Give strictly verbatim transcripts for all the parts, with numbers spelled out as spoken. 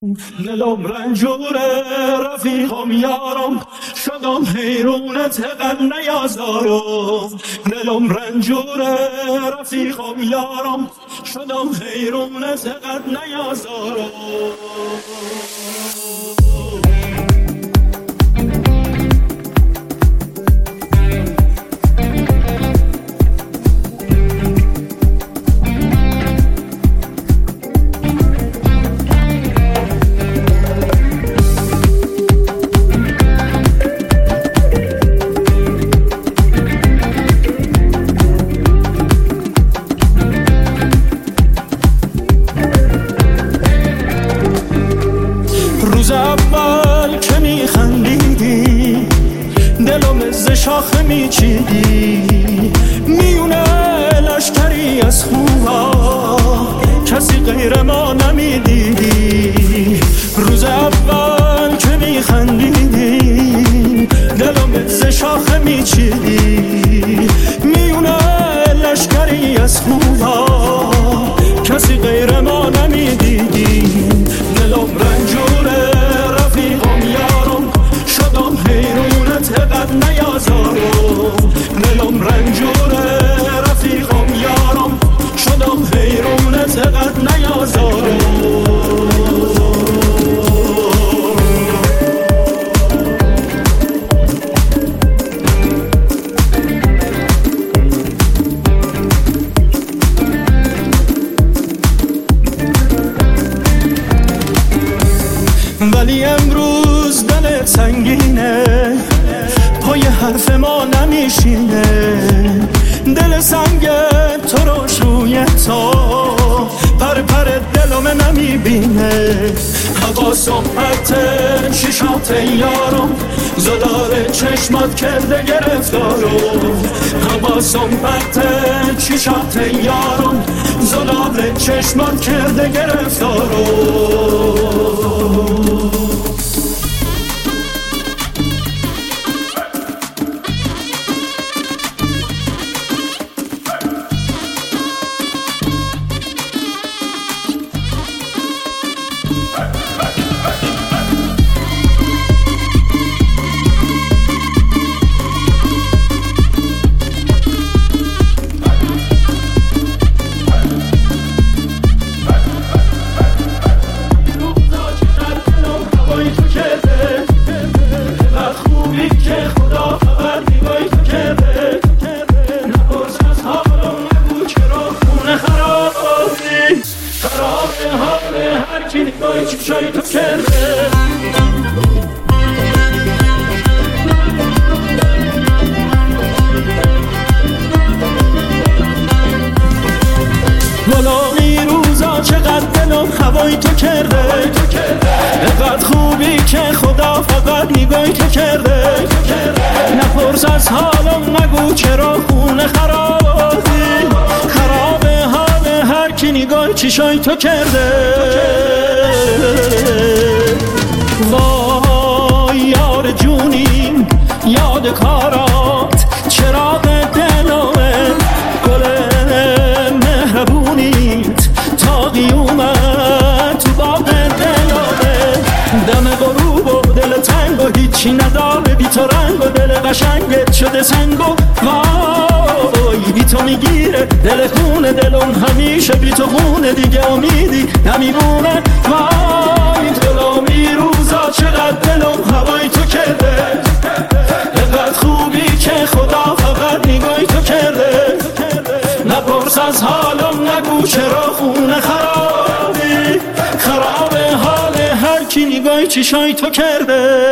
دلم رنجوره رفیقم یارم شدم حیرونت قد نیازارم. دلم رنجوره رفیقم یارم شدم حیرونت قد نیازارم. روز اول که میخندیدی دلم از شاخه میچیدی، میونه لشکری از خوبا کسی غیر ما نمیدیدی. روز اول که میخندیدی دلم از شاخه میچیدی، میونه لشکری از خوبا کسی غیر ما نمیدیدی. دلم رنجوره رفیقم یارم شدم حیرونت قد نیازارم. دلم رنجوره رفیقم یارم شدم حیرونت قد نیازارم. ولی امروز دلت سنگینه، پای حرف ما نمیشینه. دل سنگ تو رو شوی تا پر پر دلم نمیبینه. حواسم پرت شیشات یارم زدار چشمات کرده گرفتارم. حواسم پرت شیشات یارم زدار چشمات کرده گرفتارم. چشای تو کرده ولی روزا چقدر دلم هوای تو کرده. اینقدر خوبی که خدا فقط نگاهی تو کرده. نپرس از حالم نگو چرا خونه خرابی، خراب حال هر کی نگاه چشای تو کرده. وای یار جونیم یاد کارات چراغ دلمه، گل مهربونیت تا قیومت تو باغ دلمه. دم غروب و دل تنگ و هیچی نداره بی تو رنگ و دل قشنگت شده سنگ و وای بی تو میگیره دل خونه دلم همیشه بی تو خونه دیگه امیدی نمیمونه. وای دلمی روزا چقدر دلم هوای تو کرده. اینقدر خوبی که خدا فقط نگاهی تو کرده. نپرس از حالم نگو چرا خونه خرابی، خراب حال هر کی نگاهی چشای تو کرده.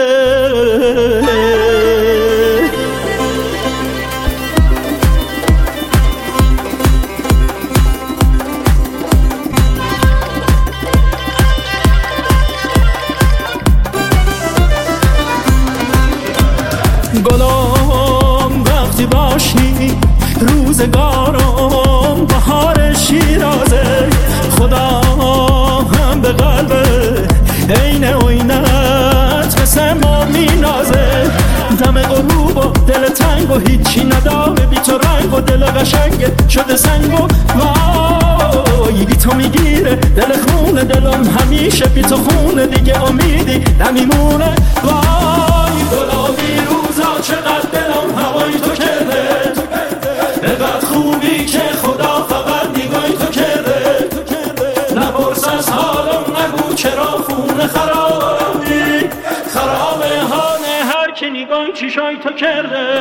گلم وقتی باشی روزگارم بهار شیرازه. خدا هم به قلب عین عینت مثل ما مینازه. دم غروب و دل تنگ و هیچی نداره بی تو رنگ و دل قشنگت شده سنگ و وای بی تو میگیره دل خونه دلم همیشه بی تو خونه دیگه امیدی نمیمونه وای گلابی روزا چقدر دلم هوای تو کرده بقدر خوبی که خدا فقط نگاهی تو کرده نپرس از حالم نگو چرا خونه خرابی خرابه حاله هر که نگاهی چیشای تو کرده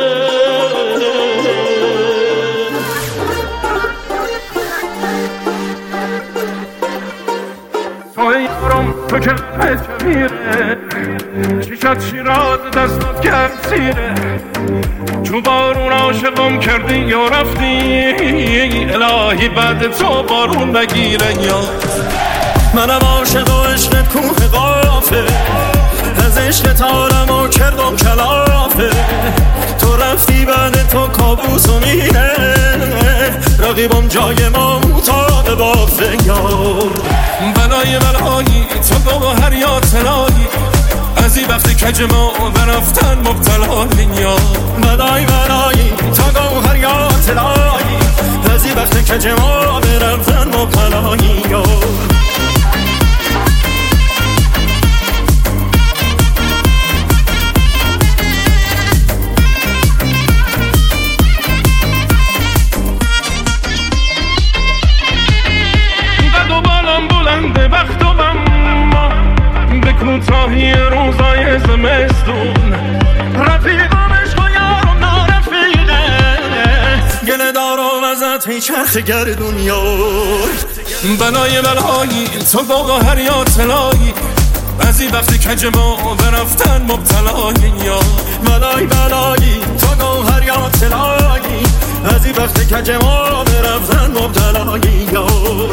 توی یارم تو که بهت میره چیشت شیراز دستات کرد سیره چون بارون عاشقم کردی یا رفتی الهی بعد تو بارون نگیره یا منم عاشق و عشقت کوه قافه از عشقت عالمو کردم کلافه تو رفتی بعد تو کابوسو میره رقیبم جای ما اتاق بافه یار بلای بلایی تو گوهر یا طلایی از این وقتی کج ما برفتن مبتلایی یا بلای بلایی تو گوهر یا طلایی از این وقتی کج ما برفتن مبتلایی یار وقت و بما به کوتاهی روزای زمستون رفیقم عشق و یارم نارفیقه گله دارم ازت میچرخ گردون یار بلای بلایی تو گوهر یا طلایی از این وقتی کج ما برفتن مبتلایی یا بلای بلایی تو گوهر یا طلایی از این وقتی کج ما برفتن مبتلایی یار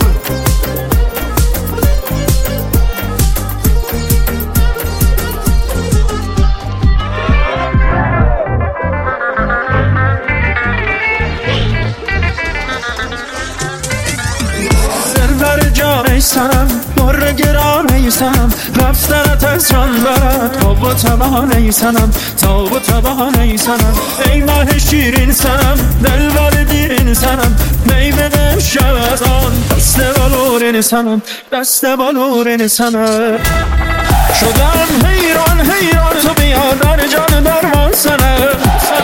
سنم مر گرانه سنم رفتنت از جان برد تاب و تبانه سنم تاب و تبانه سنم ای ماه شیرین سنم دل بر دیرین سنم می بدم شب از آن دست بلورین سنم دست بلورین سنم شدم حیران حیران تو بیا در جان درمان سنم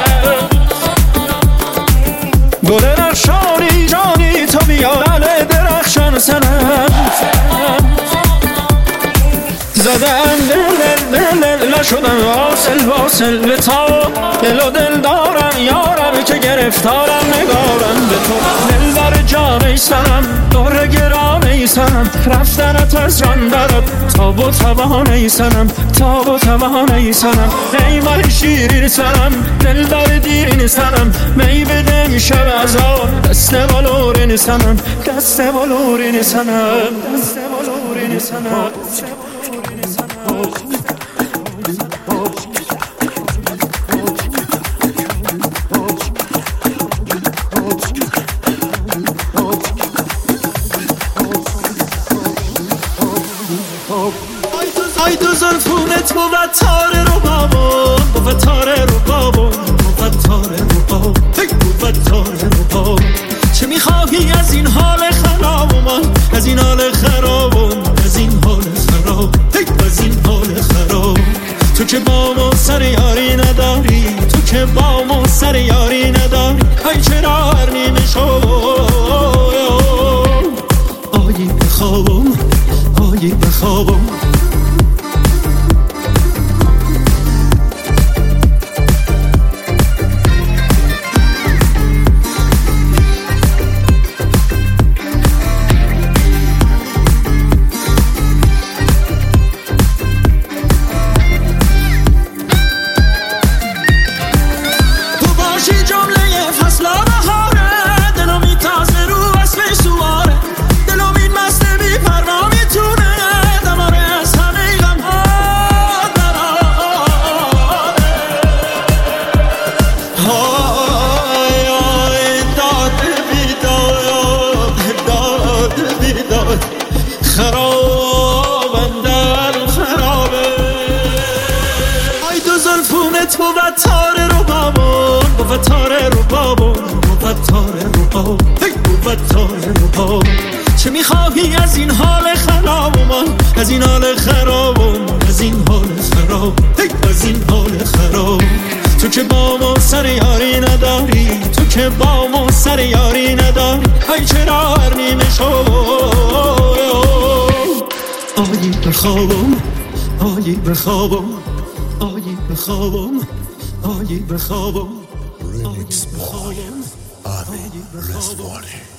گل رخشانی جانی تو بیا دل درخشان سنم زدم دل دل دل نشدم واصل واصل به تا دل و دل دارم یارم که گرفتارم نگارم به تو دل بر جان ایستنم دور گرام ایستنم رفتنت از جان برد تاب و تبان ایستنم تاب و تبان ایستنم ای ماه شیرین سنم دل بر دیرین سنم می بده میشب از آن دست بلورین سنم دست بلورین سنم دست بلورین سنم ای تو زلفونت بود تاره رو بابون بود تاره رو بابون بود تاره رو بابون بود تاره رو بابون چه میخواهی از این حال خراب من از این حال خراب از این حال خراب از این حال خراب تو که با ما سر یاری نداری تو که با ما سر یاری نداری ای چرا هر نیمه شو آیی بخوابم آیی بخوابم بود تاره رو بابون بود تاره رو بابون بود تاره رو بابون بود تاره رو بابون خراب. چه میخواهی از این حال خراب من، از این حال خراب من، از این حال خراب، از این حال خراب. تو که با ما سر یاری نداری، تو که با ما سر یاری نداری، ای چرا هر نیمه شو آیی بخوابم، آیی بخوابم، آیی بخوابم، آیی بخوابم، آیی بخوابم، آیی بخوابم.